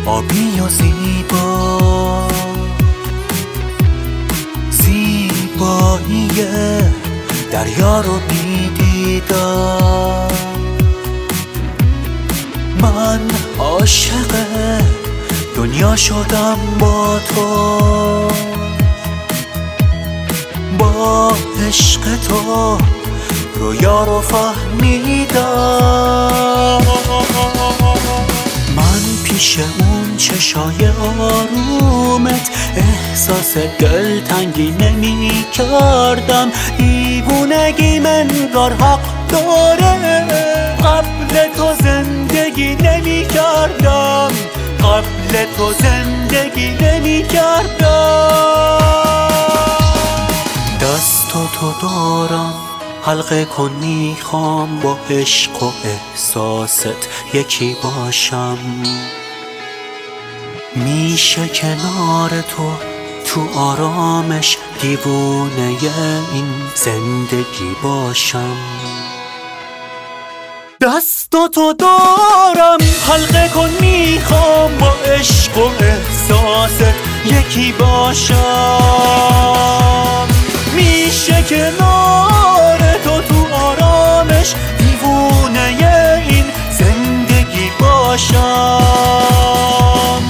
آبی و زیبا، زیبایی دریا رو میدیدم. من عاشق دنیا شدم با تو، با عشق تو رویا رو فهمیدم. من پیش اون چشای آرومت احساس دلتنگی نمی کردم. دیوونگی منگار حق داره، قبل تو زندگی نمی کردم، قبل تو زندگی نمی کردم. دستو تو دارم حلقه کن، میخوام با عشق و احساست یکی باشم. میشه کنار تو آرامش دیوونه این زندگی باشم. دستو تو دارم حلقه کن، میخوام با عشق و احساست یکی باشم. میشه کنار تو آرامش دیوونه این زندگی باشم.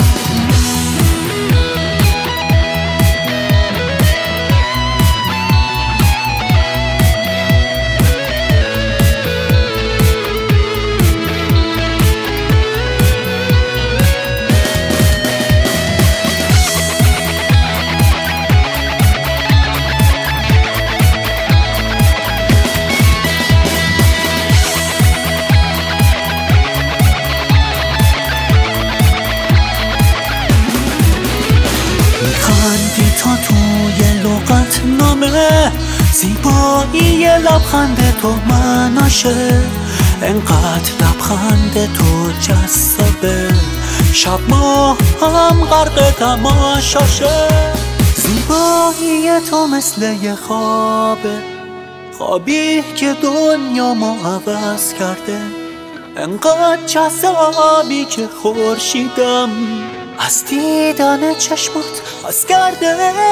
خندی تا توی لغت نامه، زیبایی لبخند تو مناشه. انقدر لبخند تو جذابه، شب ما هم غرق تماشاشه. زیبایی تو مثل یه خوابه، خوابی که دنیا ما عوض کرده. انقدر جذابی که خورشیدم از دیدن چشمات از کرده.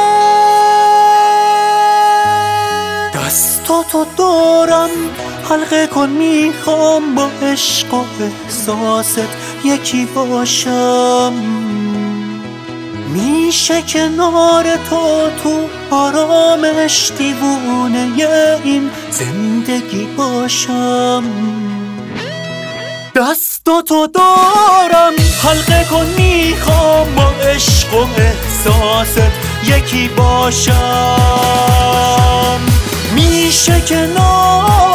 دستو تو دارم حلقه کن، میخوام با عشق و احساست یکی باشم. میشه کنار تو آرامش دیوونه این زندگی باشم. دستو تو دارم حلقه کن، میخوام با عشق و احساست یکی باشم. میشه کنار